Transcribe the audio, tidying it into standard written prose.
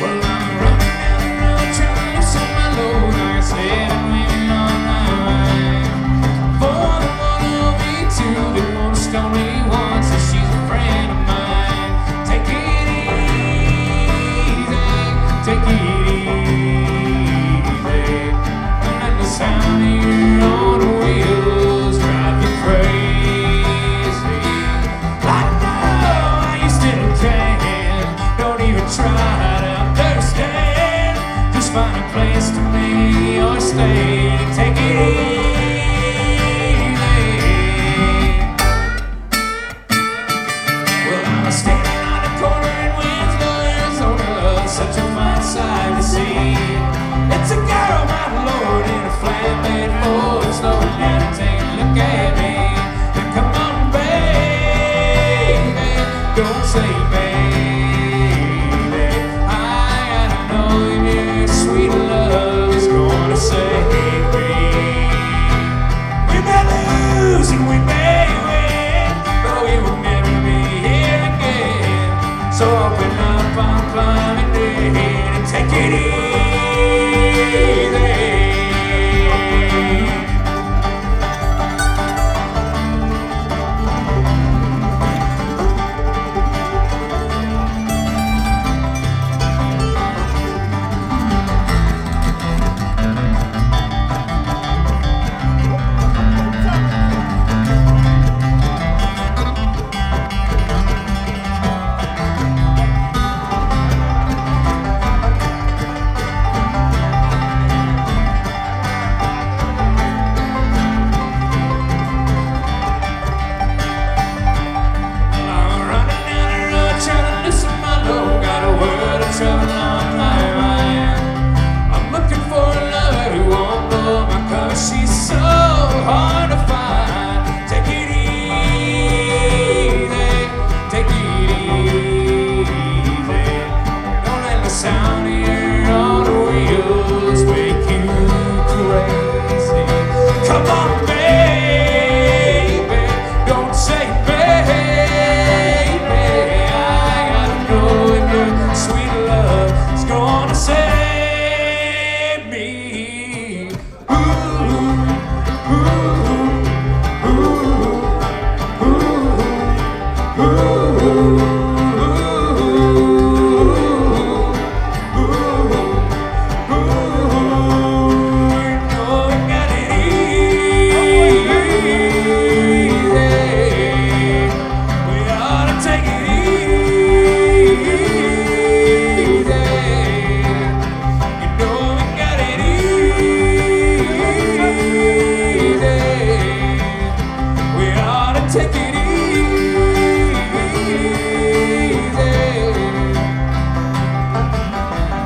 Well, I'm running down the road trying to loosen my load. I got sledding waiting on my mind. For the one of me too, they wanna stone me once, and she's a friend of mine. Take it easy, take it easy. Don't let the sound of your own wheels drive you crazy. I know you still can. Don't even try to understand. Just find a place to lay or stay and take it easy. Well, I was standing on the corner in Winslow, Arizona, such a fine sight to see. It's a girl, my lord, in a flatbed Ford, slowing down and taking a look at me. And come on, baby, don't say baby. I gotta know if your sweet love is gonna save me. We may lose and we may win, but we will never be here again. So open up, I'm climbing in and take it easy. She's so hard to find. Take it easy, take it easy.